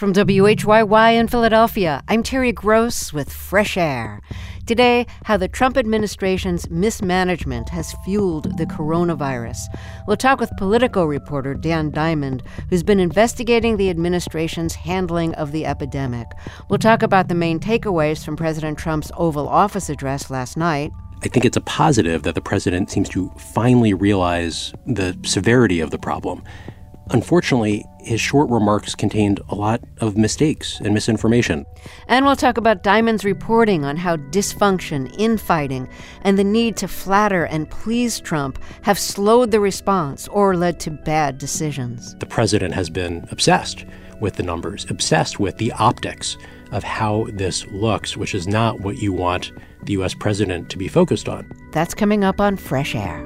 From WHYY in Philadelphia, I'm Terry Gross with Fresh Air. Today, how the Trump administration's mismanagement has fueled the coronavirus. We'll talk with Politico reporter Dan Diamond, who's been investigating the administration's handling of the epidemic. We'll talk about the main takeaways from President Trump's Oval Office address last night. I think it's a positive that the president seems to finally realize the severity of the problem. Unfortunately, his short remarks contained a lot of mistakes and misinformation. And we'll talk about Diamond's reporting on how dysfunction, infighting, and the need to flatter and please Trump have slowed the response or led to bad decisions. The president has been obsessed with the numbers, obsessed with the optics of how this looks, which is not what you want the U.S. president to be focused on. That's coming up on Fresh Air.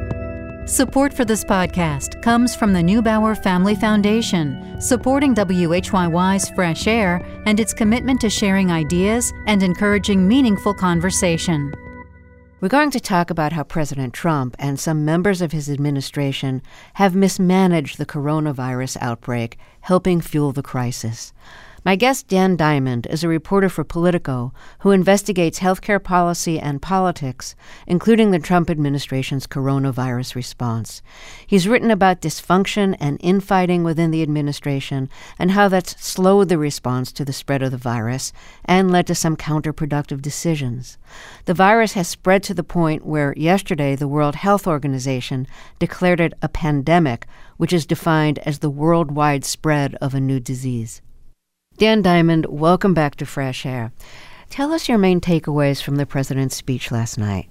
Support for this podcast comes from the Neubauer Family Foundation, supporting WHYY's Fresh Air and its commitment to sharing ideas and encouraging meaningful conversation. We're going to talk about how President Trump and some members of his administration have mismanaged the coronavirus outbreak, helping fuel the crisis. My guest, Dan Diamond, is a reporter for Politico who investigates healthcare policy and politics, including the Trump administration's coronavirus response. He's written about dysfunction and infighting within the administration and how that's slowed the response to the spread of the virus and led to some counterproductive decisions. The virus has spread to the point where yesterday the World Health Organization declared it a pandemic, which is defined as the worldwide spread of a new disease. Dan Diamond, welcome back to Fresh Air. Tell us your main takeaways from the president's speech last night.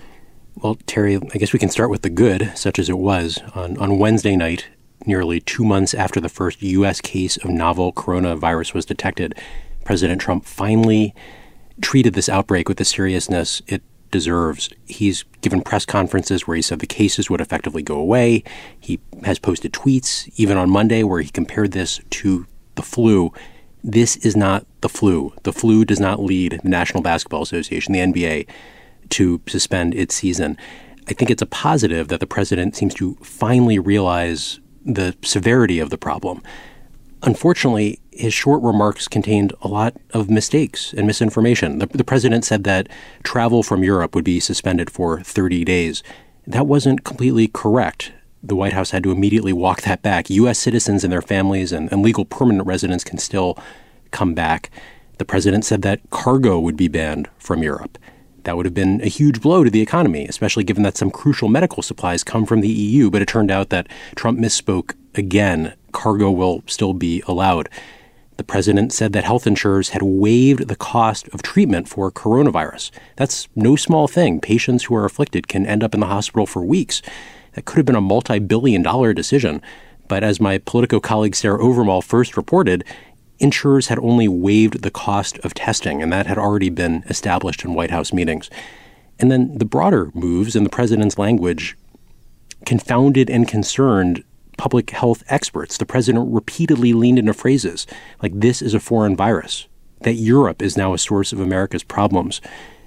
Well, Terry, I guess we can start with the good, such as it was. On Wednesday night, nearly 2 months after the first U.S. case of novel coronavirus was detected, President Trump finally treated this outbreak with the seriousness it deserves. He's given press conferences where he said the cases would effectively go away. He has posted tweets, even on Monday, where he compared this to the flu. This is not the flu. The flu does not lead the National Basketball Association, the NBA, to suspend its season. I think it's a positive that the president seems to finally realize the severity of the problem. Unfortunately, his short remarks contained a lot of mistakes and misinformation. The president said that travel from Europe would be suspended for 30 days. That wasn't completely correct. The White House had to immediately walk that back. U.S. citizens and their families and legal permanent residents can still come back. The president said that cargo would be banned from Europe. That would have been a huge blow to the economy, especially given that some crucial medical supplies come from the EU. But it turned out that Trump misspoke again. Cargo will still be allowed. The president said that health insurers had waived the cost of treatment for coronavirus. That's no small thing. Patients who are afflicted can end up in the hospital for weeks. That could have been a multi-billion-dollar decision. But as my Politico colleague Sarah Overmall first reported, insurers had only waived the cost of testing, and that had already been established in White House meetings. And then the broader moves in the president's language confounded and concerned public health experts. The president repeatedly leaned into phrases like, this is a foreign virus, that Europe is now a source of America's problems.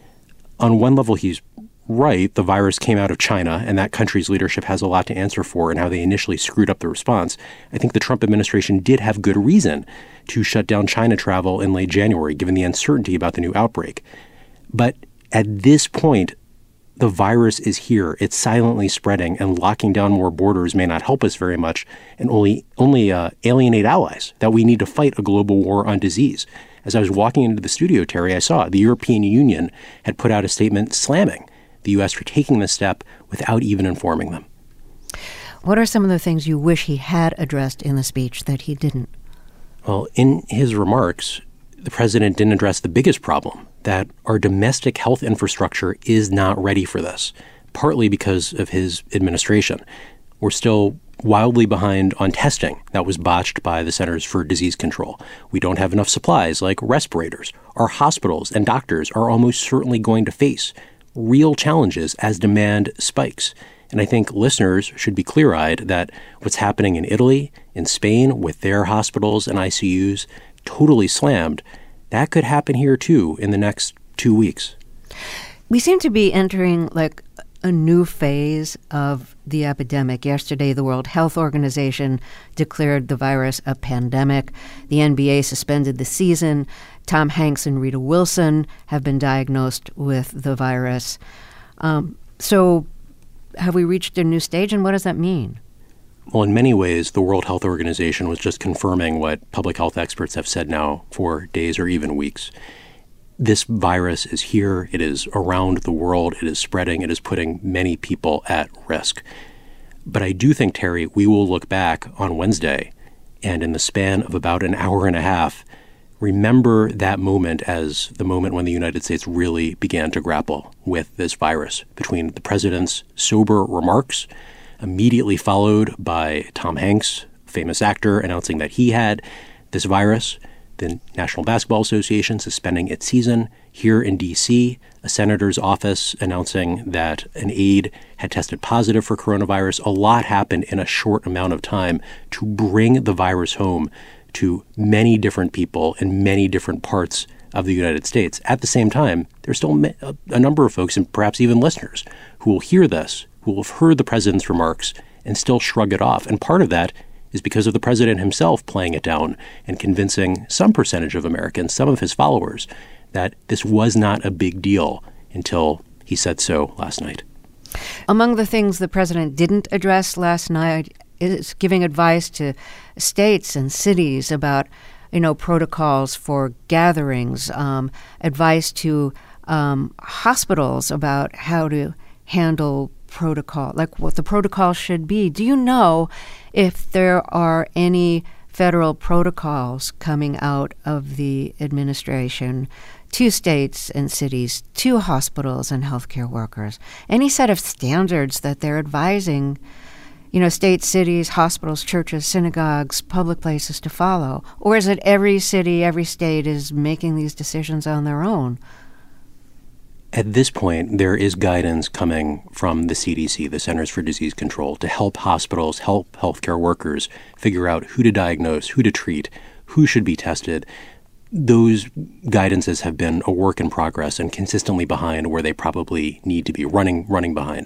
On one level, he's right. The virus came out of China, and that country's leadership has a lot to answer for in how they initially screwed up the response. I think the Trump administration did have good reason to shut down China travel in late January, given the uncertainty about the new outbreak. But at this point, the virus is here. It's silently spreading, and locking down more borders may not help us very much and only alienate allies that we need to fight a global war on disease. As I was walking into the studio, Terry, I saw the European Union had put out a statement slamming the U.S. for taking this step without even informing them. What are some of the things you wish he had addressed in the speech that he didn't? Well, in his remarks, the president didn't address the biggest problem, that our domestic health infrastructure is not ready for this, partly because of his administration. We're still wildly behind on testing that was botched by the Centers for Disease Control. We don't have enough supplies like respirators. Our hospitals and doctors are almost certainly going to face real challenges as demand spikes. And I think listeners should be clear-eyed that what's happening in Italy, in Spain, with their hospitals and ICUs totally slammed, that could happen here too in the next 2 weeks. We seem to be entering like a new phase of the epidemic. Yesterday, the World Health Organization declared the virus a pandemic. The NBA suspended the season. Tom Hanks and Rita Wilson have been diagnosed with the virus. So have we reached a new stage, and what does that mean? Well, in many ways, the World Health Organization was just confirming what public health experts have said now for days or even weeks. This virus is here. It is around the world. It is spreading. It is putting many people at risk. But I do think, Terry, we will look back on Wednesday and in the span of about an hour and a half, remember that moment as the moment when the United States really began to grapple with this virus, between the president's sober remarks, immediately followed by Tom Hanks, famous actor, announcing that he had this virus, the National Basketball Association suspending its season. Here in D.C., a senator's office announcing that an aide had tested positive for coronavirus. A lot happened in a short amount of time to bring the virus home to many different people in many different parts of the United States. At the same time, there's still a number of folks, and perhaps even listeners, who will hear this, who will have heard the president's remarks and still shrug it off. And part of that is because of the president himself playing it down and convincing some percentage of Americans, some of his followers, that this was not a big deal until he said so last night. Among the things the president didn't address last night is giving advice to states and cities about, protocols for gatherings, advice to hospitals about how to handle protocol, like what the protocol should be. Do you know if there are any federal protocols coming out of the administration to states and cities, to hospitals and healthcare workers? Any set of standards that they're advising, states, cities, hospitals, churches, synagogues, public places to follow? Or is it every city, every state is making these decisions on their own? At this point, there is guidance coming from the CDC, the Centers for Disease Control, to help hospitals, help healthcare workers figure out who to diagnose, who to treat, who should be tested. Those guidances have been a work in progress and consistently behind where they probably need to be, running behind.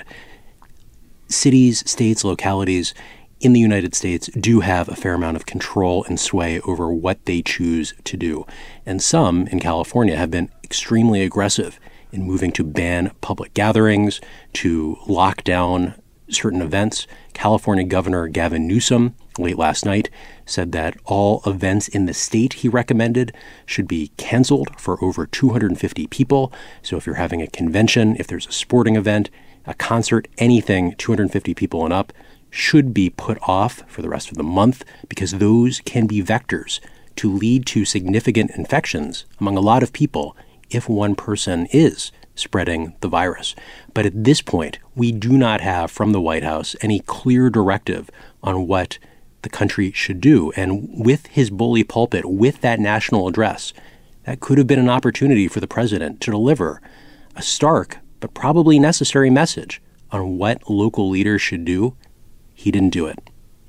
Cities, states, localities in the United States do have a fair amount of control and sway over what they choose to do. And some in California have been extremely aggressive in moving to ban public gatherings, to lock down certain events. California Governor Gavin Newsom, late last night, said that all events in the state he recommended should be canceled for over 250 people. So if you're having a convention, if there's a sporting event, a concert, anything 250 people and up should be put off for the rest of the month, because those can be vectors to lead to significant infections among a lot of people if one person is spreading the virus. But at this point, we do not have from the White House any clear directive on what the country should do. And with his bully pulpit, with that national address, that could have been an opportunity for the president to deliver a stark but probably necessary message on what local leaders should do. He didn't do it.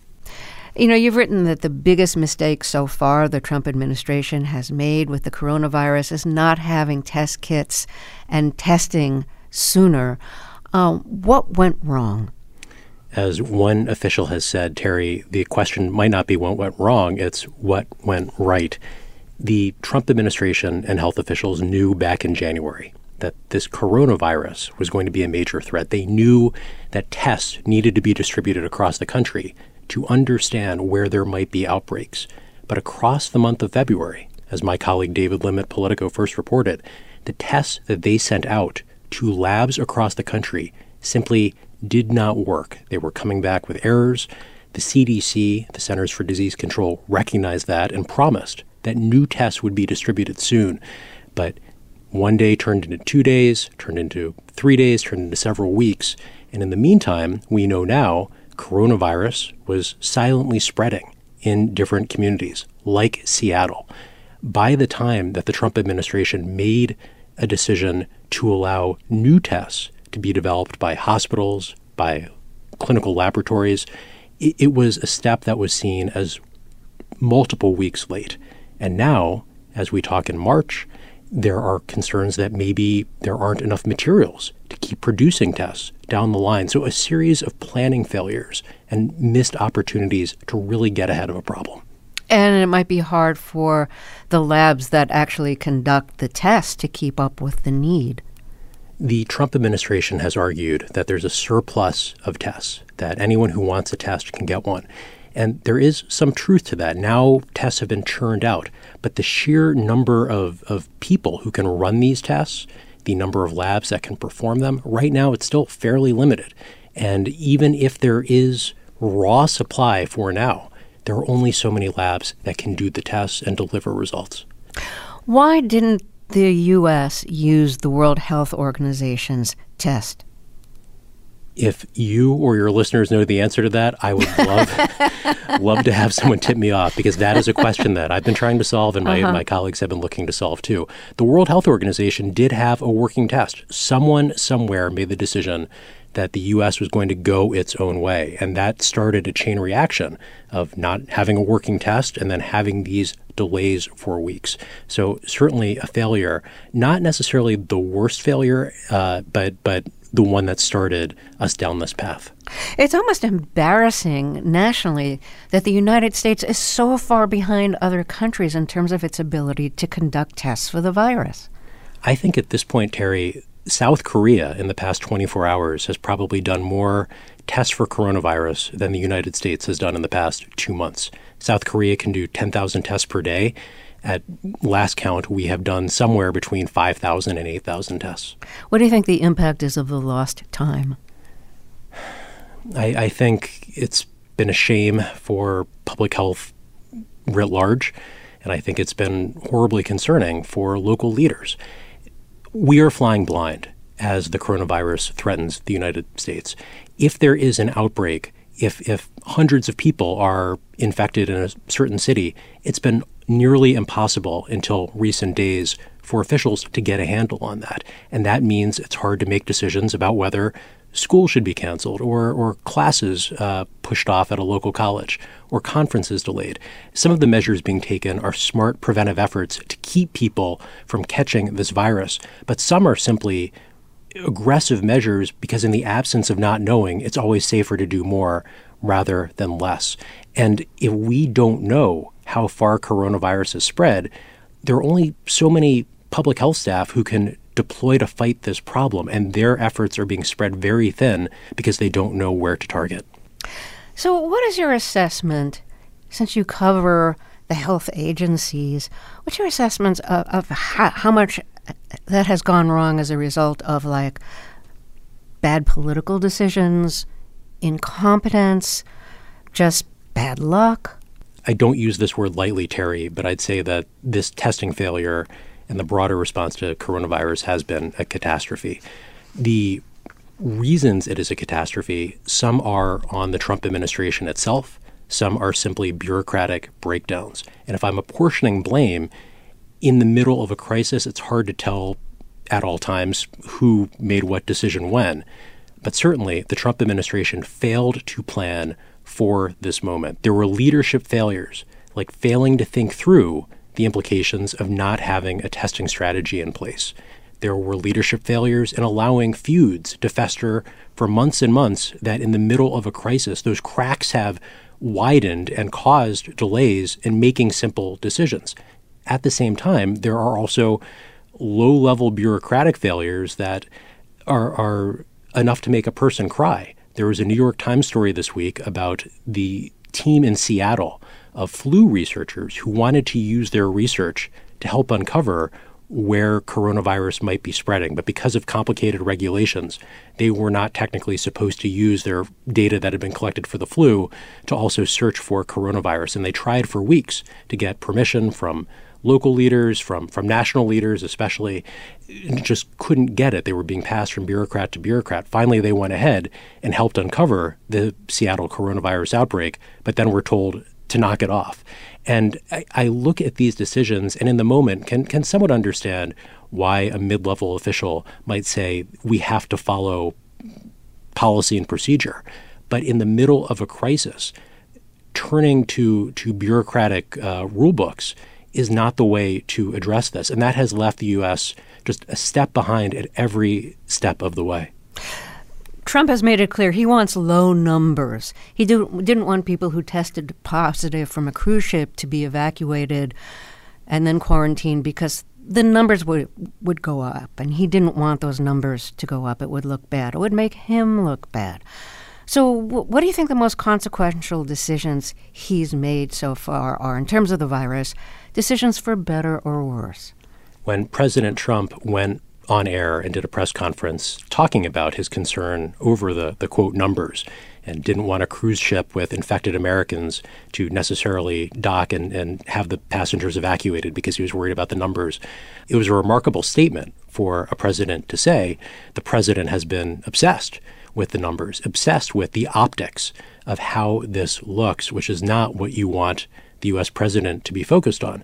You've written that the biggest mistake so far the Trump administration has made with the coronavirus is not having test kits and testing sooner. What went wrong? As one official has said, Terry, the question might not be what went wrong, it's what went right. The Trump administration and health officials knew back in January that this coronavirus was going to be a major threat. They knew that tests needed to be distributed across the country to understand where there might be outbreaks. But across the month of February, as my colleague David Lim at Politico first reported, the tests that they sent out to labs across the country simply did not work. They were coming back with errors. The CDC, the Centers for Disease Control, recognized that and promised that new tests would be distributed soon. But one day turned into 2 days, turned into 3 days, turned into several weeks. And in the meantime, we know now coronavirus was silently spreading in different communities, like Seattle. By the time that the Trump administration made a decision to allow new tests to be developed by hospitals, by clinical laboratories, it was a step that was seen as multiple weeks late. And now, as we talk in March, there are concerns that maybe there aren't enough materials to keep producing tests down the line. So a series of planning failures and missed opportunities to really get ahead of a problem. And it might be hard for the labs that actually conduct the tests to keep up with the need. The Trump administration has argued that there's a surplus of tests, that anyone who wants a test can get one. And there is some truth to that. Now tests have been churned out, but the sheer number of people who can run these tests, the number of labs that can perform them, right now it's still fairly limited. And even if there is raw supply for now, there are only so many labs that can do the tests and deliver results. Why didn't the U.S. use the World Health Organization's test? If you or your listeners know the answer to that, I would love to have someone tip me off, because that is a question that I've been trying to solve and my colleagues have been looking to solve too. The World Health Organization did have a working test. Someone somewhere made the decision that the U.S. was going to go its own way. And that started a chain reaction of not having a working test and then having these delays for weeks. So certainly a failure, not necessarily the worst failure, but the one that started us down this path. It's almost embarrassing nationally that the United States is so far behind other countries in terms of its ability to conduct tests for the virus. I think at this point, Terry, South Korea in the past 24 hours has probably done more tests for coronavirus than the United States has done in the past 2 months. South Korea can do 10,000 tests per day. At last count, we have done somewhere between 5,000 and 8,000 tests. What do you think the impact is of the lost time? I think it's been a shame for public health writ large, and I think it's been horribly concerning for local leaders. We are flying blind as the coronavirus threatens the United States. If there is an outbreak, if hundreds of people are infected in a certain city, it's been nearly impossible until recent days for officials to get a handle on that. And that means it's hard to make decisions about whether school should be canceled or classes pushed off at a local college or conferences delayed. Some of the measures being taken are smart preventive efforts to keep people from catching this virus, but some are simply aggressive measures because in the absence of not knowing, it's always safer to do more rather than less. And if we don't know how far coronavirus has spread, there are only so many public health staff who can deploy to fight this problem, and their efforts are being spread very thin because they don't know where to target. So what is your assessment, since you cover the health agencies, what's your assessment of how much that has gone wrong as a result of like bad political decisions, incompetence, just bad luck? I don't use this word lightly, Terry, but I'd say that this testing failure and the broader response to coronavirus has been a catastrophe. The reasons it is a catastrophe, some are on the Trump administration itself, some are simply bureaucratic breakdowns. And if I'm apportioning blame, in the middle of a crisis, it's hard to tell at all times who made what decision when. But certainly, the Trump administration failed to plan for this moment. There were leadership failures, like failing to think through the implications of not having a testing strategy in place. There were leadership failures in allowing feuds to fester for months and months that in the middle of a crisis, those cracks have widened and caused delays in making simple decisions. At the same time, there are also low-level bureaucratic failures that are enough to make a person cry. There was a New York Times story this week about the team in Seattle of flu researchers who wanted to use their research to help uncover where coronavirus might be spreading. But because of complicated regulations, they were not technically supposed to use their data that had been collected for the flu to also search for coronavirus. And they tried for weeks to get permission from local leaders, from national leaders especially, and just couldn't get it. They were being passed from bureaucrat to bureaucrat. Finally, they went ahead and helped uncover the Seattle coronavirus outbreak, but then were told to knock it off. And I look at these decisions and in the moment can somewhat understand why a mid-level official might say we have to follow policy and procedure. But in the middle of a crisis, turning to bureaucratic rule books is not the way to address this. And that has left the U.S. just a step behind at every step of the way. Trump has made it clear he wants low numbers. He didn't want people who tested positive from a cruise ship to be evacuated and then quarantined because the numbers would go up, and he didn't want those numbers to go up. It would look bad. It would make him look bad. So what do you think the most consequential decisions he's made so far are in terms of the virus, decisions for better or worse? When President Trump went on air and did a press conference talking about his concern over the quote numbers and didn't want a cruise ship with infected Americans to necessarily dock and have the passengers evacuated because he was worried about the numbers. It was a remarkable statement for a president to say. The president has been obsessed with the numbers, obsessed with the optics of how this looks, which is not what you want the U.S. president to be focused on.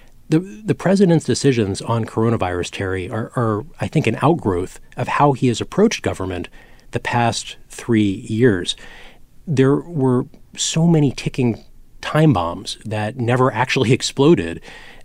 The president's decisions on coronavirus, Terry, are, I think, an outgrowth of how he has approached government the past 3 years. There were so many ticking time bombs that never actually exploded,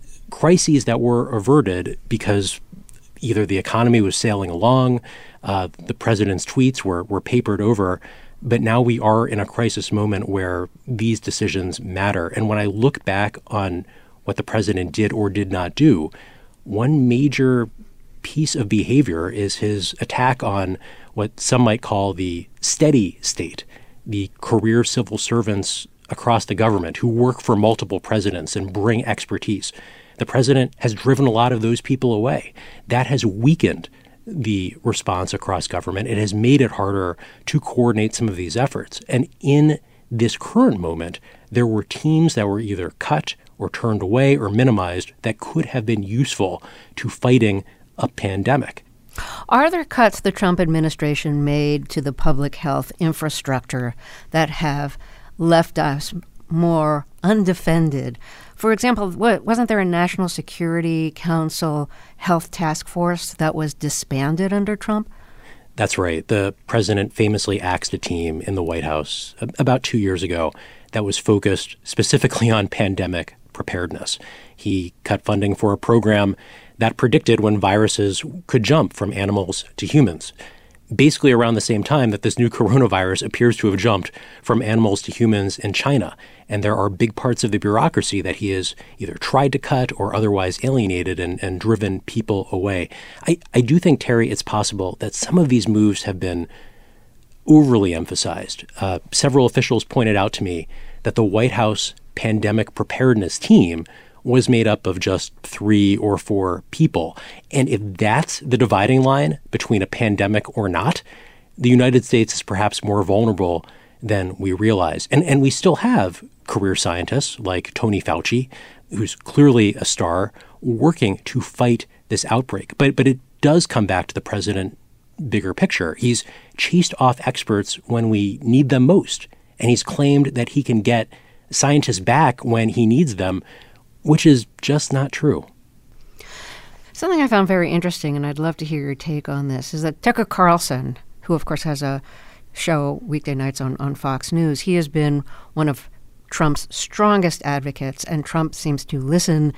crises that were averted because either the economy was sailing along, the president's tweets were papered over, but now we are in a crisis moment where these decisions matter. And when I look back on what the president did or did not do, one major piece of behavior is his attack on what some might call the steady state, the career civil servants across the government who work for multiple presidents and bring expertise. The president has driven a lot of those people away. That has weakened the response across government. It has made it harder to coordinate some of these efforts. And in this current moment, there were teams that were either cut or turned away or minimized that could have been useful to fighting a pandemic. Are there cuts the Trump administration made to the public health infrastructure that have left us more undefended? For example, wasn't there a National Security Council health task force that was disbanded under Trump? That's right. The president famously axed a team in the White House about 2 years ago that was focused specifically on pandemic preparedness. He cut funding for a program that predicted when viruses could jump from animals to humans, basically around the same time that this new coronavirus appears to have jumped from animals to humans in China. And there are big parts of the bureaucracy that he has either tried to cut or otherwise alienated and driven people away. I do think, Terry, it's possible that some of these moves have been overly emphasized. Several officials pointed out to me that the White House pandemic preparedness team was made up of just 3 or 4 people. And if that's the dividing line between a pandemic or not, the United States is perhaps more vulnerable than we realize. And we still have career scientists like Tony Fauci, who's clearly a star, working to fight this outbreak. But it does come back to the president bigger picture. He's chased off experts when we need them most. And he's claimed that he can get scientists back when he needs them, which is just not true. Something I found very interesting, and I'd love to hear your take on this, is that Tucker Carlson, who of course has a show weekday nights on Fox News, he has been one of Trump's strongest advocates, and Trump seems to listen,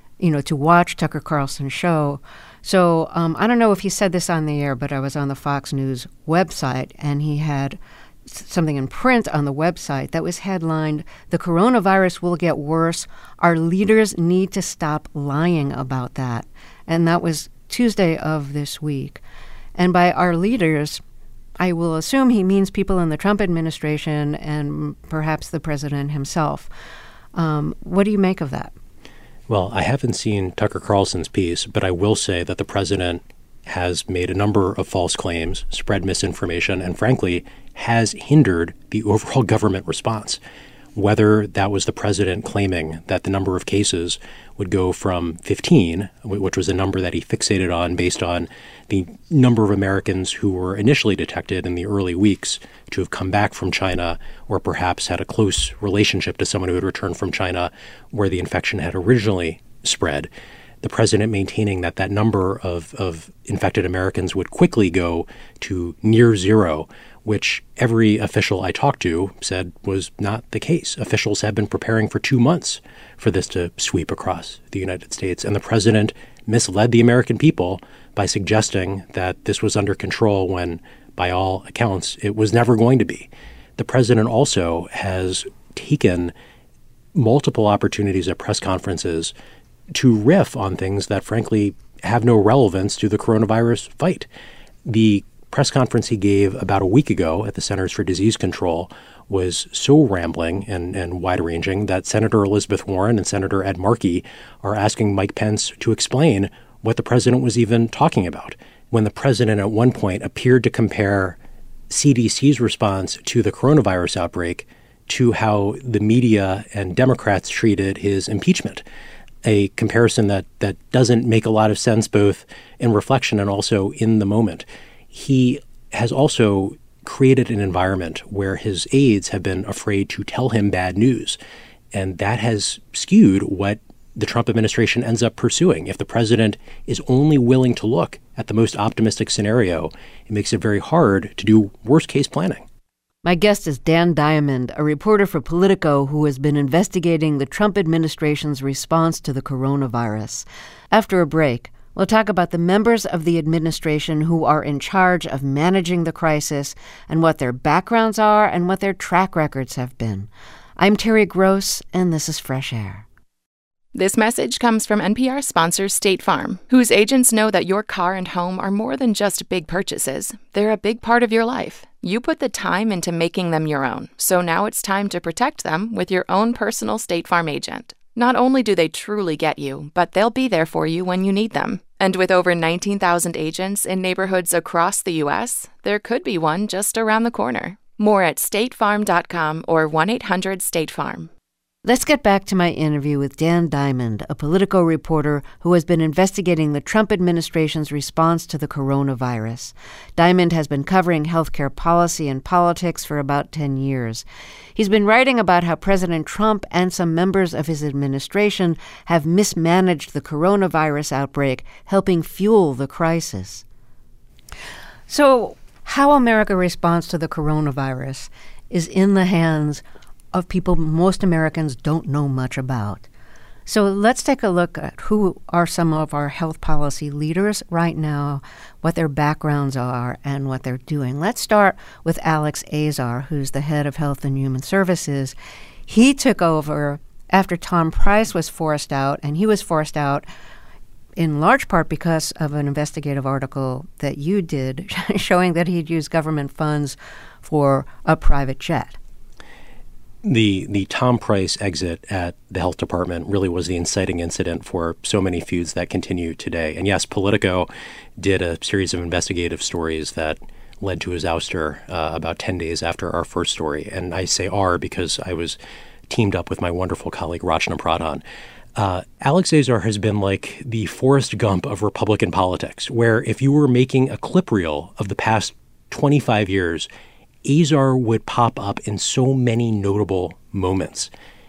to watch Tucker Carlson's show. So I don't know if he said this on the air, but I was on the Fox News website, and he had something in print on the website that was headlined, "The coronavirus will get worse. Our leaders need to stop lying about that." And that was Tuesday of this week. And by our leaders, I will assume he means people in the Trump administration and perhaps the president himself. What do you make of that? Well, I haven't seen Tucker Carlson's piece, but I will say that the president has made a number of false claims, spread misinformation, and frankly, has hindered the overall government response. Whether that was the president claiming that the number of cases would go from 15, which was a number that he fixated on based on the number of Americans who were initially detected in the early weeks to have come back from China, or perhaps had a close relationship to someone who had returned from China where the infection had originally spread. The president maintaining that that number of infected Americans would quickly go to near zero, which every official I talked to said was not the case. Officials have been preparing for 2 months for this to sweep across the United States. And the president misled the American people by suggesting that this was under control when by all accounts, it was never going to be. The president also has taken multiple opportunities at press conferences to riff on things that, frankly, have no relevance to the coronavirus fight. The press conference he gave about a week ago at the Centers for Disease Control was so rambling and wide-ranging that Senator Elizabeth Warren and Senator Ed Markey are asking Mike Pence to explain what the president was even talking about. When the president at one point appeared to compare CDC's response to the coronavirus outbreak to how the media and Democrats treated his impeachment, a comparison that doesn't make a lot of sense both in reflection and also in the moment. He has also created an environment where his aides have been afraid to tell him bad news, and that has skewed what the Trump administration ends up pursuing. If the president is only willing to look at the most optimistic scenario, it makes it very hard to do worst-case planning. My guest is Dan Diamond, a reporter for Politico who has been investigating the Trump administration's response to the coronavirus. After a break, we'll talk about the members of the administration who are in charge of managing the crisis and what their backgrounds are and what their track records have been. I'm Terry Gross, and this is Fresh Air. This message comes from NPR sponsor State Farm, whose agents know that your car and home are more than just big purchases. They're a big part of your life. You put the time into making them your own, so now it's time to protect them with your own personal State Farm agent. Not only do they truly get you, but they'll be there for you when you need them. And with over 19,000 agents in neighborhoods across the U.S., there could be one just around the corner. More at statefarm.com or 1-800-STATE-FARM. Let's get back to my interview with Dan Diamond, a Politico reporter who has been investigating the Trump administration's response to the coronavirus. Diamond has been covering healthcare policy and politics for about 10 years. He's been writing about how President Trump and some members of his administration have mismanaged the coronavirus outbreak, helping fuel the crisis. So, how America responds to the coronavirus is in the hands of people most Americans don't know much about. So let's take a look at who are some of our health policy leaders right now, what their backgrounds are, and what they're doing. Let's start with Alex Azar, who's the head of Health and Human Services. He took over after Tom Price was forced out, and he was forced out in large part because of an investigative article that you did showing that he'd used government funds for a private jet. The Tom Price exit at the health department really was the inciting incident for so many feuds that continue today. And yes, Politico did a series of investigative stories that led to his ouster about 10 days after our first story. And I say our because I was teamed up with my wonderful colleague Rachna Pradhan. Alex Azar has been like the Forrest Gump of Republican politics, where if you were making a clip reel of the past 25 years, Azar would pop up in so many notable moments.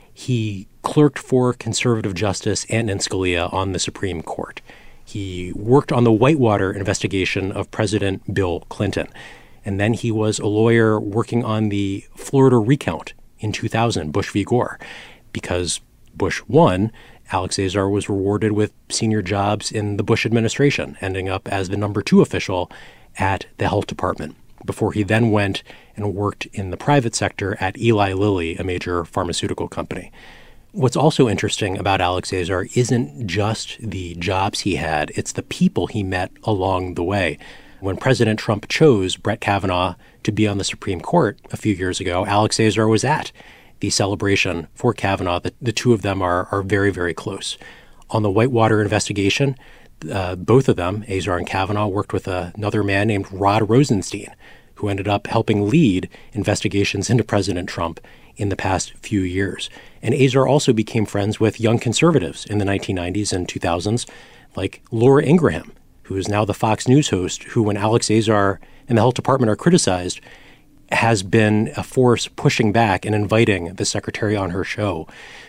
He clerked for conservative Justice Antonin Scalia on the Supreme Court. He worked on the Whitewater investigation of President Bill Clinton. And then he was a lawyer working on the Florida recount in 2000, Bush v. Gore. Because Bush won, Alex Azar was rewarded with senior jobs in the Bush administration, ending up as the number 2 official at the health department, before he then went and worked in the private sector at Eli Lilly, a major pharmaceutical company. What's also interesting about Alex Azar isn't just the jobs he had, it's the people he met along the way. When President Trump chose Brett Kavanaugh to be on the Supreme Court a few years ago, Alex Azar was at the celebration for Kavanaugh. The two of them are very, very close. On the Whitewater investigation, both of them, Azar and Kavanaugh, worked with another man named Rod Rosenstein, who ended up helping lead investigations into President Trump in the past few years. And Azar also became friends with young conservatives in the 1990s and 2000s, like Laura Ingraham, who is now the Fox News host, who, when Alex Azar and the health department are criticized, has been a force pushing back and inviting the secretary on her show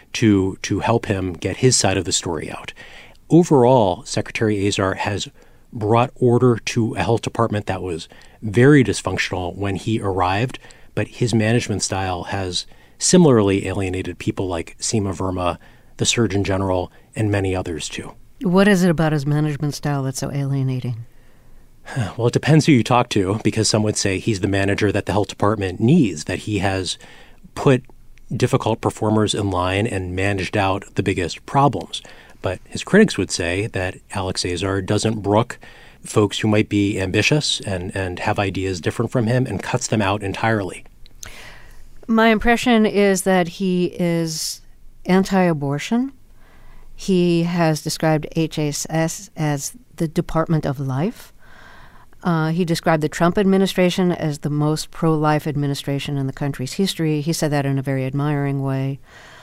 to help him get his side of the story out. Overall, Secretary Azar has brought order to a health department that was very dysfunctional when he arrived, but his management style has similarly alienated people like Seema Verma, the Surgeon General, and many others too. What is it about his management style that's so alienating? Well, it depends who you talk to, because some would say he's the manager that the health department needs, that he has put difficult performers in line and managed out the biggest problems. But his critics would say that Alex Azar doesn't brook folks who might be ambitious and have ideas different from him and cuts them out entirely. My impression is that he is anti-abortion. He has described HHS as the Department of Life. He described the Trump administration as the most pro-life administration in the country's history. He said that in a very admiring way.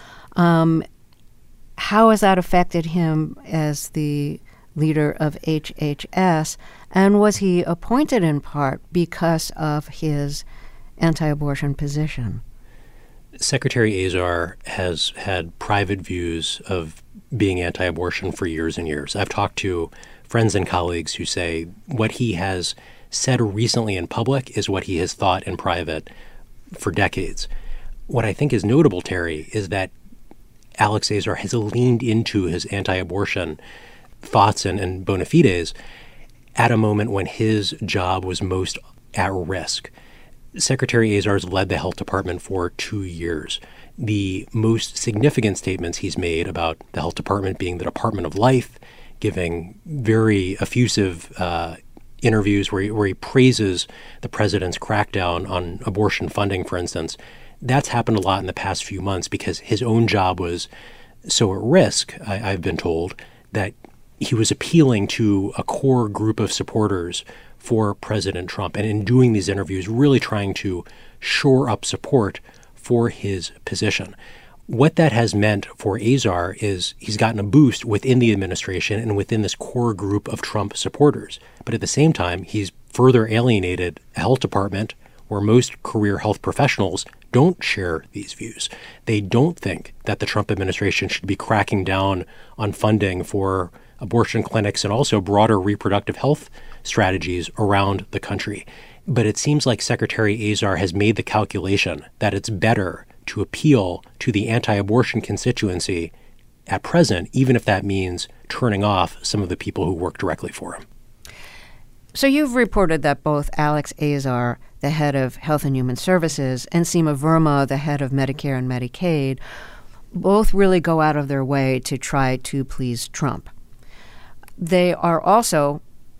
How has that affected him as the leader of HHS? And was he appointed in part because of his anti-abortion position? Secretary Azar has had private views of being anti-abortion for years and years. I've talked to friends and colleagues who say what he has said recently in public is what he has thought in private for decades. What I think is notable, Terry, is that Alex Azar has leaned into his anti-abortion thoughts and bona fides at a moment when his job was most at risk. Secretary Azar's led the health department for 2 years. The most significant statements he's made about the health department being the Department of Life, giving very effusive interviews where he praises the president's crackdown on abortion funding, for instance. That's happened a lot in the past few months because his own job was so at risk, I've been told, that he was appealing to a core group of supporters for President Trump, and in doing these interviews, really trying to shore up support for his position. What that has meant for Azar is he's gotten a boost within the administration and within this core group of Trump supporters. But at the same time, he's further alienated a health department where most career health professionals don't share these views. They don't think that the Trump administration should be cracking down on funding for abortion clinics and also broader reproductive health strategies around the country. But it seems like Secretary Azar has made the calculation that it's better to appeal to the anti-abortion constituency at present, even if that means turning off some of the people who work directly for him. So you've reported that both Alex Azar, the head of Health and Human Services, and Seema Verma, the head of Medicare and Medicaid, both really go out of their way to try to please Trump. They are also,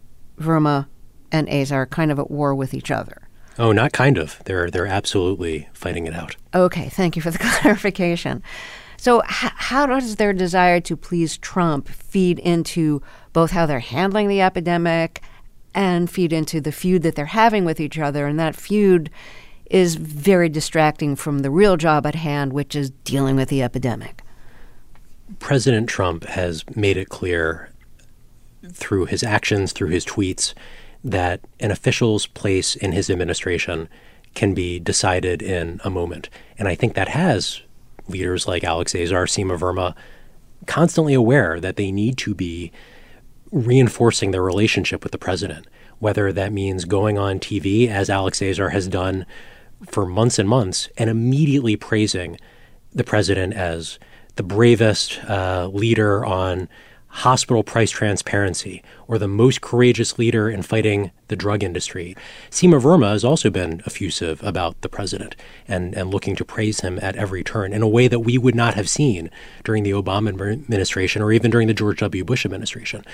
Verma and Azar, kind of at war with each other. Oh, not kind of. They're absolutely fighting it out. Okay, thank you for the clarification. So how does their desire to please Trump feed into both how they're handling the epidemic and feed into the feud that they're having with each other? And that feud is very distracting from the real job at hand, which is dealing with the epidemic. President Trump has made it clear through his actions, through his tweets, that an official's place in his administration can be decided in a moment. And I think that has leaders like Alex Azar, Seema Verma, constantly aware that they need to be reinforcing their relationship with the president, whether that means going on TV, as Alex Azar has done for months and months, and immediately praising the president as the bravest leader on hospital price transparency, or the most courageous leader in fighting the drug industry. Seema Verma has also been effusive about the president and looking to praise him at every turn in a way that we would not have seen during the Obama administration or even during the George W. Bush administration.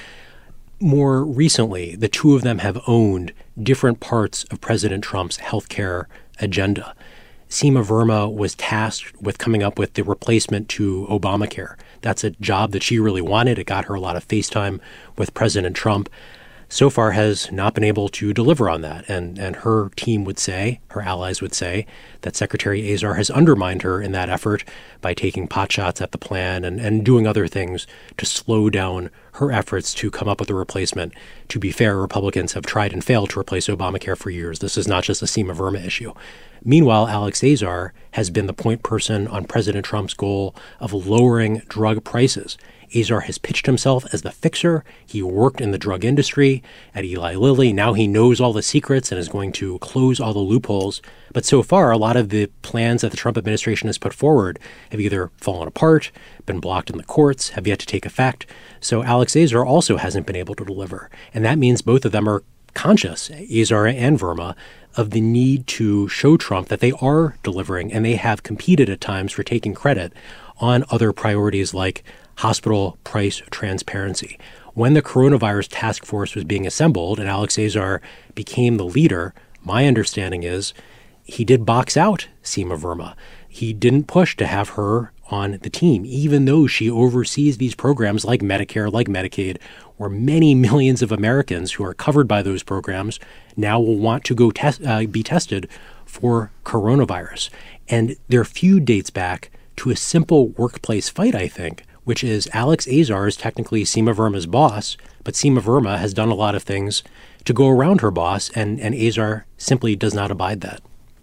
More recently, the two of them have owned different parts of President Trump's healthcare agenda. Seema Verma was tasked with coming up with the replacement to Obamacare. That's a job that she really wanted. It got her a lot of face time with President Trump. So far has not been able to deliver on that. And her team would say, her allies would say, that Secretary Azar has undermined her in that effort by taking potshots at the plan and doing other things to slow down her efforts to come up with a replacement. To be fair, Republicans have tried and failed to replace Obamacare for years. This is not just a Seema Verma issue. Meanwhile, Alex Azar has been the point person on President Trump's goal of lowering drug prices. Azar has pitched himself as the fixer. He worked in the drug industry at Eli Lilly. Now he knows all the secrets and is going to close all the loopholes. But so far, a lot of the plans that the Trump administration has put forward have either fallen apart, been blocked in the courts, have yet to take effect. So Alex Azar also hasn't been able to deliver. And that means both of them are conscious, Azar and Verma, of the need to show Trump that they are delivering, and they have competed at times for taking credit on other priorities like hospital price transparency. When the coronavirus task force was being assembled and Alex Azar became the leader, my understanding is he did box out Seema Verma. He didn't push to have her on the team, even though she oversees these programs like Medicare, like Medicaid, where many millions of Americans who are covered by those programs now will want to go be tested for coronavirus. And their feud dates back to a simple workplace fight, I think, which is Alex Azar is technically Seema Verma's boss, but Seema Verma has done a lot of things to go around her boss, and Azar simply does not abide that.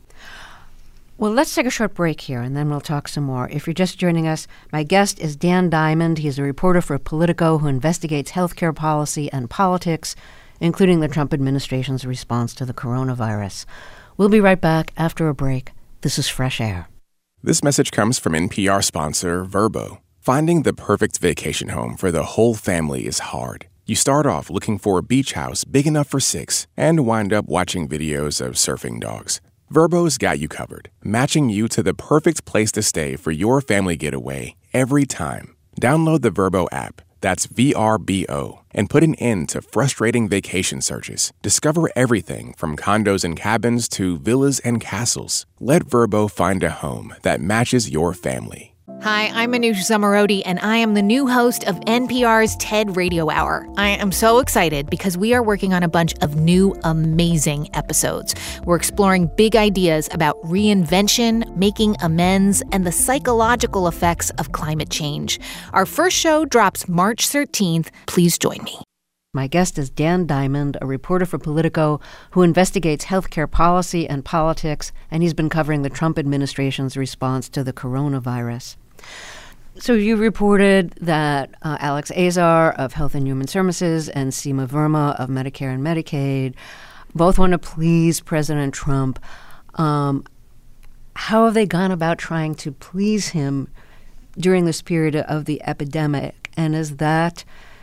Well, let's take a short break here, and then we'll talk some more. If you're just joining us, my guest is Dan Diamond. He's a reporter for Politico who investigates healthcare policy and politics, including the Trump administration's response to the coronavirus. We'll be right back after a break. This is Fresh Air. This message comes from NPR sponsor Vrbo. Finding the perfect vacation home for the whole family is hard. You start off looking for a beach house big enough for 6 and wind up watching videos of surfing dogs. Vrbo's got you covered, matching you to the perfect place to stay for your family getaway every time. Download the Vrbo app, that's VRBO, and put an end to frustrating vacation searches. Discover everything from condos and cabins to villas and castles. Let Vrbo find a home that matches your family. Hi, I'm Manoush Zomorodi, and I am the new host of NPR's TED Radio Hour. I am so excited because we are working on a bunch of new, amazing episodes. We're exploring big ideas about reinvention, making amends, and the psychological effects of climate change. Our first show drops March 13th. Please join me. My guest is Dan Diamond, a reporter for Politico who investigates healthcare policy and politics, and he's been covering the Trump administration's response to the coronavirus. So you reported that Alex Azar of Health and Human Services and Seema Verma of Medicare and Medicaid both want to please President Trump. How have they gone about trying to please him during this period of the epidemic? And is that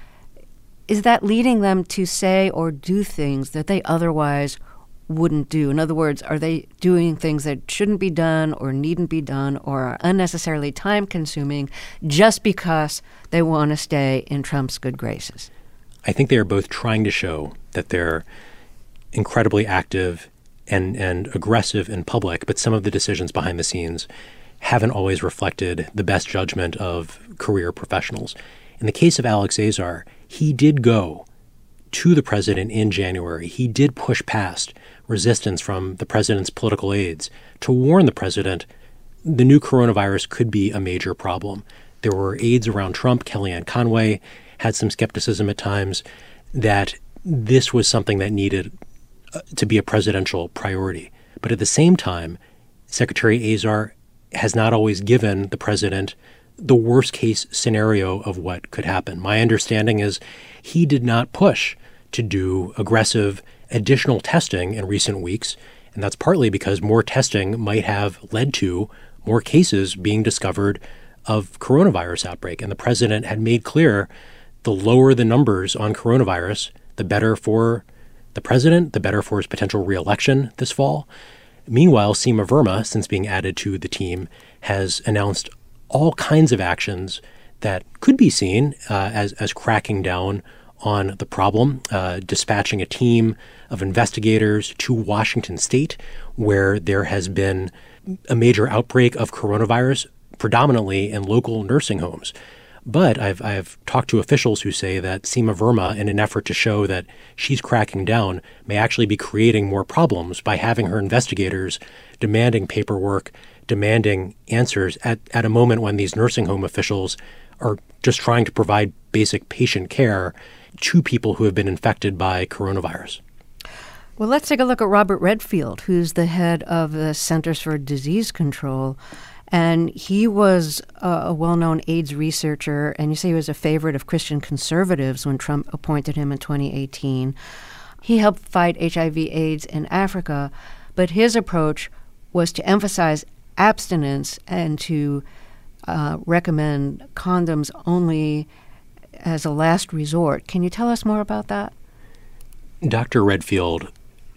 leading them to say or do things that they otherwise wouldn't do? In other words, are they doing things that shouldn't be done or needn't be done or are unnecessarily time-consuming just because they want to stay in Trump's good graces? I think they are both trying to show that they're incredibly active and aggressive in public, but some of the decisions behind the scenes haven't always reflected the best judgment of career professionals. In the case of Alex Azar, he did go to the president in January. He did push past resistance from the president's political aides to warn the president the new coronavirus could be a major problem. There were aides around Trump. Kellyanne Conway had some skepticism at times that this was something that needed to be a presidential priority. But at the same time, Secretary Azar has not always given the president the worst case scenario of what could happen. My understanding is he did not push to do aggressive additional testing in recent weeks, and that's partly because more testing might have led to more cases being discovered of coronavirus outbreak. And the president had made clear the lower the numbers on coronavirus, the better for the president, the better for his potential reelection this fall. Meanwhile, Seema Verma, since being added to the team, has announced all kinds of actions that could be seen as cracking down on the problem, dispatching a team of investigators to Washington State, where there has been a major outbreak of coronavirus, predominantly in local nursing homes. But I've talked to officials who say that Seema Verma, in an effort to show that she's cracking down, may actually be creating more problems by having her investigators demanding paperwork, demanding answers at a moment when these nursing home officials are just trying to provide basic patient care to people who have been infected by coronavirus. Well, let's take a look at Robert Redfield, who's the head of the Centers for Disease Control. And he was a well-known AIDS researcher, and you say he was a favorite of Christian conservatives when Trump appointed him in 2018. He helped fight HIV/AIDS in Africa, but his approach was to emphasize abstinence and to recommend condoms only as a last resort. Can you tell us more about that? Dr. Redfield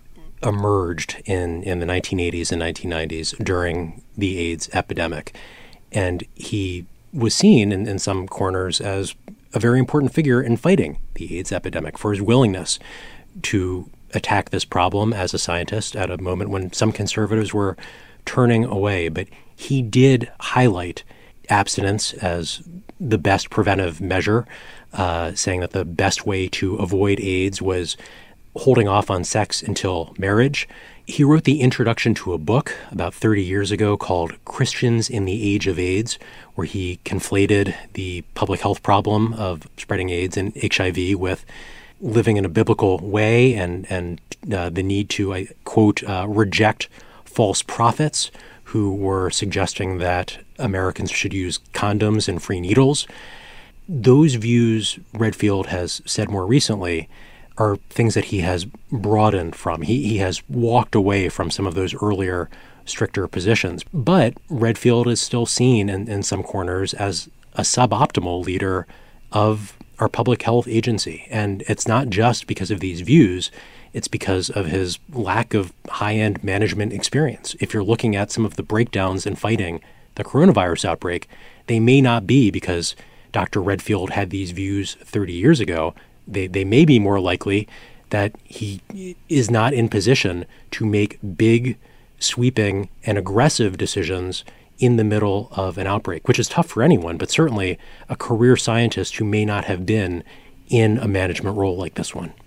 emerged in the 1980s and 1990s during the AIDS epidemic, and he was seen in some corners as a very important figure in fighting the AIDS epidemic for his willingness to attack this problem as a scientist at a moment when some conservatives were turning away. But he did highlight abstinence as the best preventive measure, saying that the best way to avoid AIDS was holding off on sex until marriage. He wrote the introduction to a book about 30 years ago called Christians in the Age of AIDS, where he conflated the public health problem of spreading AIDS and HIV with living in a biblical way and the need to, I quote, reject false prophets who were suggesting that Americans should use condoms and free needles. Those views, Redfield has said more recently, are things that he has broadened from. He has walked away from some of those earlier, stricter positions. But Redfield is still seen in some corners as a suboptimal leader of our public health agency. And it's not just because of these views. It's because of his lack of high-end management experience. If you're looking at some of the breakdowns in fighting the coronavirus outbreak, they may not be because Dr. Redfield had these views 30 years ago. They may be more likely that he is not in position to make big, sweeping, and aggressive decisions in the middle of an outbreak, which is tough for anyone, but certainly a career scientist who may not have been in a management role like this one.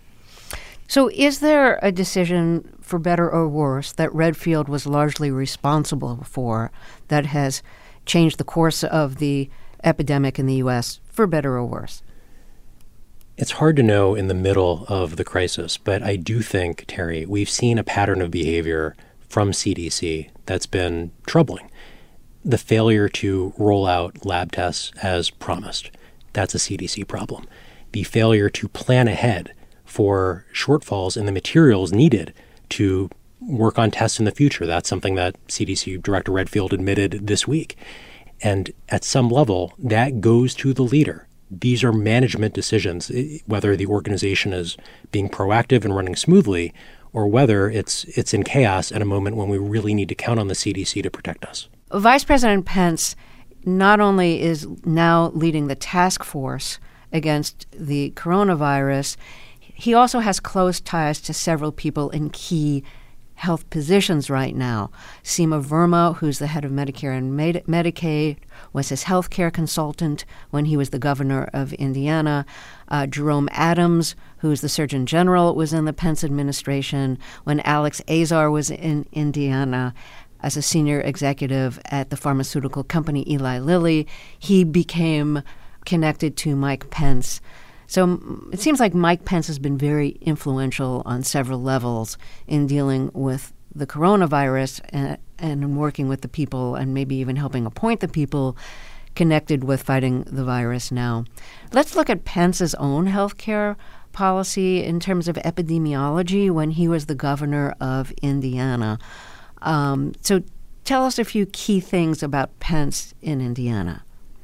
So is there a decision, for better or worse, that Redfield was largely responsible for that has changed the course of the epidemic in the U.S., for better or worse? It's hard to know in the middle of the crisis, but I do think, Terry, we've seen a pattern of behavior from CDC that's been troubling. The failure to roll out lab tests as promised, that's a CDC problem. The failure to plan ahead for shortfalls in the materials needed to work on tests in the future, that's something that CDC Director Redfield admitted this week. And at some level, that goes to the leader. These are management decisions, whether the organization is being proactive and running smoothly, or whether it's in chaos at a moment when we really need to count on the CDC to protect us. Vice President Pence not only is now leading the task force against the coronavirus, he also has close ties to several people in key health positions right now. Seema Verma, who's the head of Medicare and Medicaid, was his health care consultant when he was the governor of Indiana. Jerome Adams, who's the Surgeon General, was in the Pence administration when Alex Azar was in Indiana as a senior executive at the pharmaceutical company Eli Lilly. He became connected to Mike Pence. So it seems like Mike Pence has been very influential on several levels in dealing with the coronavirus and in working with the people and maybe even helping appoint the people connected with fighting the virus now. Let's look at Pence's own healthcare policy in terms of epidemiology when he was the governor of Indiana. So tell us a few key things about Pence in Indiana.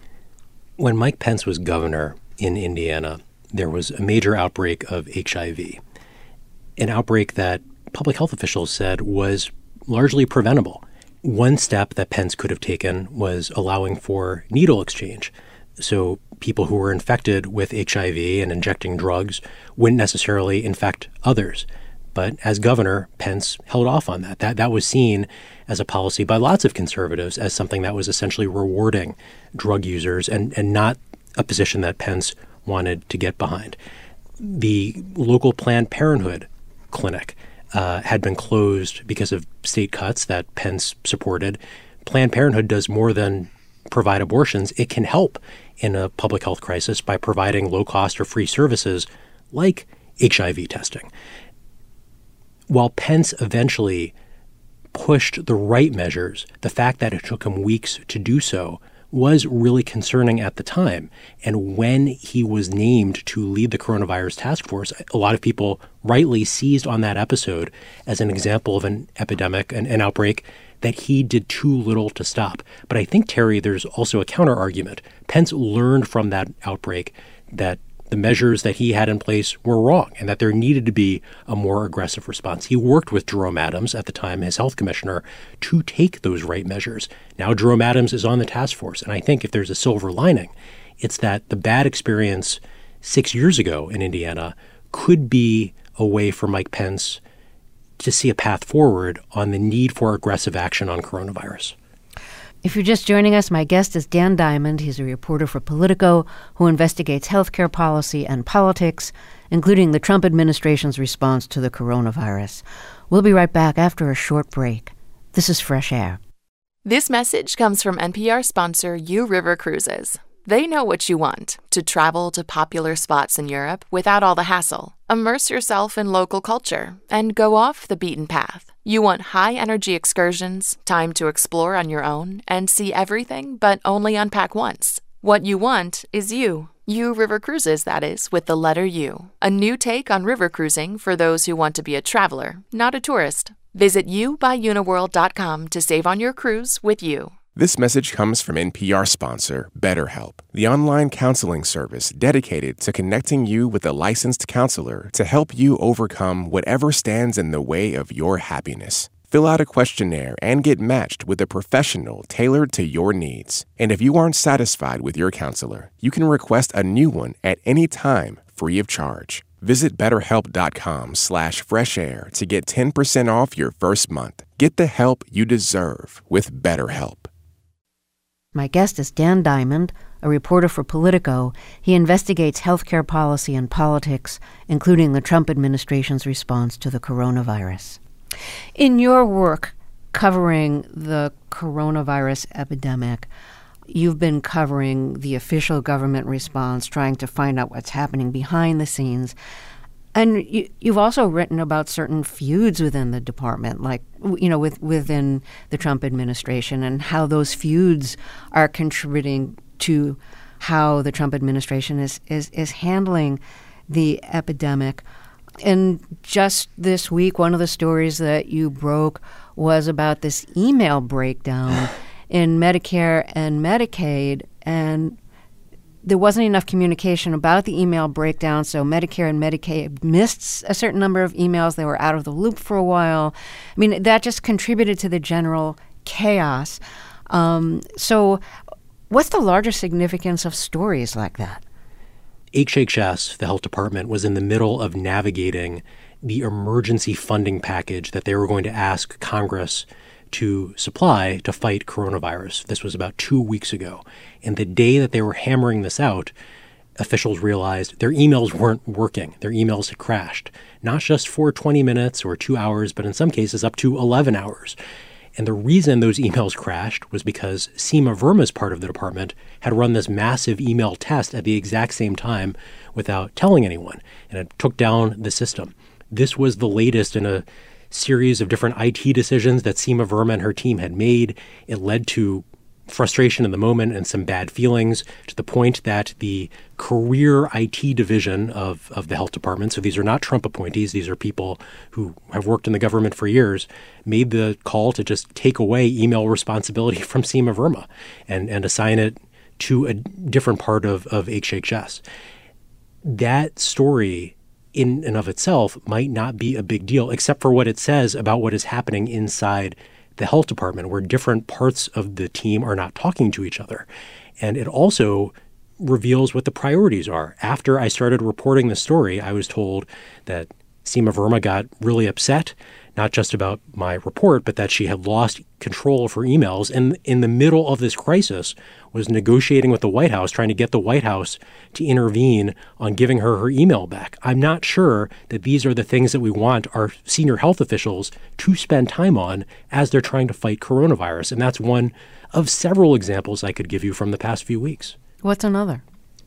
When Mike Pence was governor in Indiana, there was a major outbreak of HIV, an outbreak that public health officials said was largely preventable. One step that Pence could have taken was allowing for needle exchange. So people who were infected with HIV and injecting drugs wouldn't necessarily infect others. But as governor, Pence held off on that. That was seen as a policy by lots of conservatives as something that was essentially rewarding drug users and not a position that Pence wanted to get behind. The local Planned Parenthood clinic had been closed because of state cuts that Pence supported. Planned Parenthood does more than provide abortions. It can help in a public health crisis by providing low-cost or free services like HIV testing. While Pence eventually pushed the right measures, the fact that it took him weeks to do so was really concerning at the time. And when he was named to lead the coronavirus task force, a lot of people rightly seized on that episode as an example of an epidemic, an outbreak that he did too little to stop. But I think, Terry, there's also a counter argument. Pence learned from that outbreak that the measures that he had in place were wrong and that there needed to be a more aggressive response. He worked with Jerome Adams, at the time his health commissioner, to take those right measures. Now Jerome Adams is on the task force. And I think if there's a silver lining, it's that the bad experience 6 years ago in Indiana could be a way for Mike Pence to see a path forward on the need for aggressive action on coronavirus. If you're just joining us, my guest is Dan Diamond. He's a reporter for Politico who investigates healthcare policy and politics, including the Trump administration's response to the coronavirus. We'll be right back after a short break. This is Fresh Air. This message comes from NPR sponsor U River Cruises. They know what you want, to travel to popular spots in Europe without all the hassle. Immerse yourself in local culture and go off the beaten path. You want high-energy excursions, time to explore on your own, and see everything but only unpack once. What you want is you. U River Cruises, that is, with the letter U. A new take on river cruising for those who want to be a traveler, not a tourist. Visit ubuyuniworld.com to save on your cruise with you. This message comes from NPR sponsor BetterHelp, the online counseling service dedicated to connecting you with a licensed counselor to help you overcome whatever stands in the way of your happiness. Fill out a questionnaire and get matched with a professional tailored to your needs. And if you aren't satisfied with your counselor, you can request a new one at any time, free of charge. Visit BetterHelp.com/freshair to get 10% off your first month. Get the help you deserve with BetterHelp. My guest is Dan Diamond, a reporter for Politico. He investigates healthcare policy and politics, including the Trump administration's response to the coronavirus. In your work covering the coronavirus epidemic, you've been covering the official government response, trying to find out what's happening behind the scenes. And you've also written about certain feuds within the department, like, within the Trump administration, and how those feuds are contributing to how the Trump administration is handling the epidemic. And just this week, one of the stories that you broke was about this email breakdown in Medicare and Medicaid, and there wasn't enough communication about the email breakdown, so Medicare and Medicaid missed a certain number of emails. They were out of the loop for a while. I mean, that just contributed to the general chaos. So what's the larger significance of stories like that? HHS, the health department, was in the middle of navigating the emergency funding package that they were going to ask Congress to supply to fight coronavirus. This was about 2 weeks ago. And the day that they were hammering this out, officials realized their emails weren't working. Their emails had crashed, not just for 20 minutes or 2 hours, but in some cases up to 11 hours. And the reason those emails crashed was because Seema Verma's part of the department had run this massive email test at the exact same time without telling anyone, and it took down the system. This was the latest in a series of different IT decisions that Seema Verma and her team had made. It led to frustration in the moment and some bad feelings, to the point that the career IT division of the health department, so these are not Trump appointees, these are people who have worked in the government for years, made the call to just take away email responsibility from Seema Verma and assign it to a different part of HHS. That story in and of itself might not be a big deal, except for what it says about what is happening inside the health department, where different parts of the team are not talking to each other. And it also reveals what the priorities are. After I started reporting the story, I was told that Seema Verma got really upset, not just about my report, but that she had lost control of her emails, and in the middle of this crisis was negotiating with the White House, trying to get the White House to intervene on giving her email back. I'm not sure that these are the things that we want our senior health officials to spend time on as they're trying to fight coronavirus. And that's one of several examples I could give you from the past few weeks. What's another?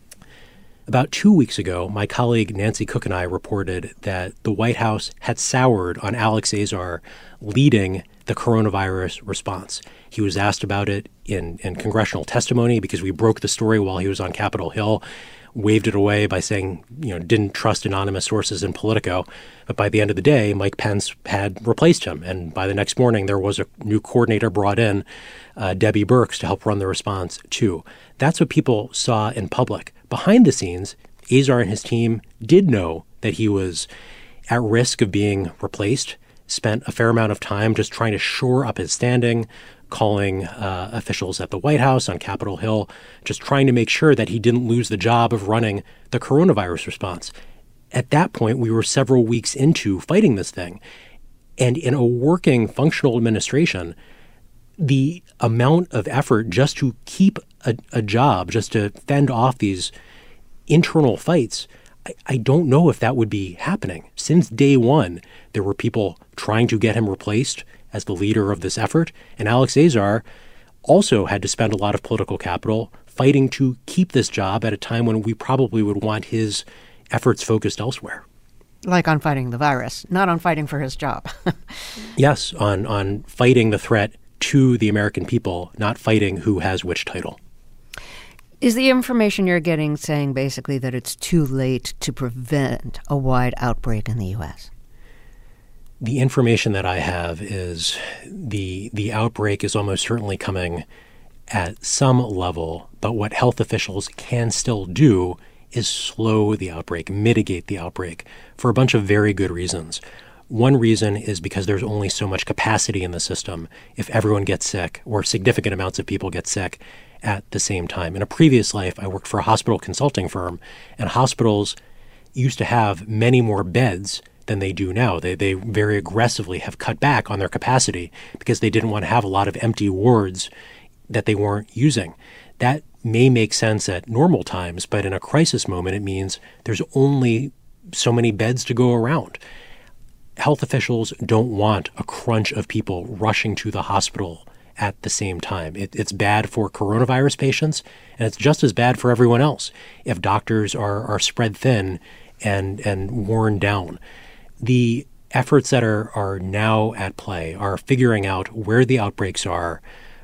About 2 weeks ago, my colleague Nancy Cook and I reported that the White House had soured on Alex Azar leading the coronavirus response. He was asked about it in congressional testimony because we broke the story while he was on Capitol Hill, waved it away by saying, didn't trust anonymous sources in Politico. But by the end of the day, Mike Pence had replaced him. And by the next morning, there was a new coordinator brought in, Debbie Birx, to help run the response too. That's what people saw in public. Behind the scenes, Azar and his team did know that he was at risk of being replaced, spent a fair amount of time just trying to shore up his standing, calling officials at the White House, on Capitol Hill, just trying to make sure that he didn't lose the job of running the coronavirus response. At that point, we were several weeks into fighting this thing. And in a working, functional administration, the amount of effort just to keep a job, just to fend off these internal fights, I don't know if that would be happening. Since day one, there were people trying to get him replaced as the leader of this effort. And Alex Azar also had to spend a lot of political capital fighting to keep this job at a time when we probably would want his efforts focused elsewhere. Like on fighting the virus, not on fighting for his job. Yes, on fighting the threat to the American people, not fighting who has which title. Is the information you're getting saying basically that it's too late to prevent a wide outbreak in the U.S.? The information that I have is the outbreak is almost certainly coming at some level, but what health officials can still do is slow the outbreak, mitigate the outbreak, for a bunch of very good reasons. One reason is because there's only so much capacity in the system if everyone gets sick or significant amounts of people get sick at the same time. In a previous life, I worked for a hospital consulting firm, and hospitals used to have many more beds than they do now. They very aggressively have cut back on their capacity because they didn't want to have a lot of empty wards that they weren't using. That may make sense at normal times, but in a crisis moment, it means there's only so many beds to go around. Health officials don't want a crunch of people rushing to the hospital at the same time. It's bad for coronavirus patients, and it's just as bad for everyone else if doctors are spread thin and worn down. The efforts that are now at play are figuring out where the outbreaks are,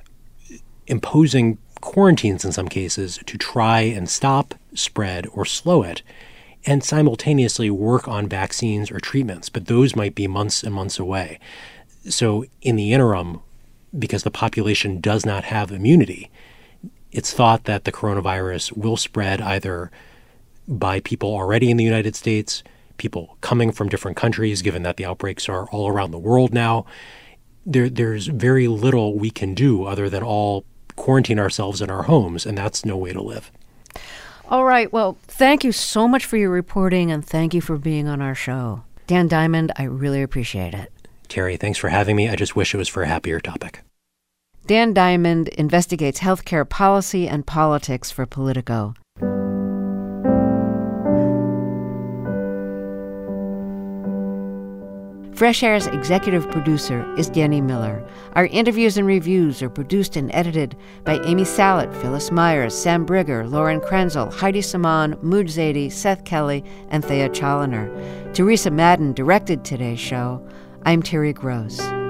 imposing quarantines in some cases to try and stop spread or slow it, and simultaneously work on vaccines or treatments. But those might be months and months away. So in the interim, because the population does not have immunity, it's thought that the coronavirus will spread either by people already in the United States, people coming from different countries, given that the outbreaks are all around the world now. There's very little we can do other than all quarantine ourselves in our homes, and that's no way to live. All right. Well, thank you so much for your reporting, and thank you for being on our show. Dan Diamond, I really appreciate it. Terry, thanks for having me. I just wish it was for a happier topic. Dan Diamond investigates healthcare policy and politics for Politico. Fresh Air's executive producer is Danny Miller. Our interviews and reviews are produced and edited by Amy Salit, Phyllis Myers, Sam Brigger, Lauren Krenzel, Heidi Saman, Mooj Zadie, Seth Kelly, and Thea Challoner. Teresa Madden directed today's show. I'm Terry Gross.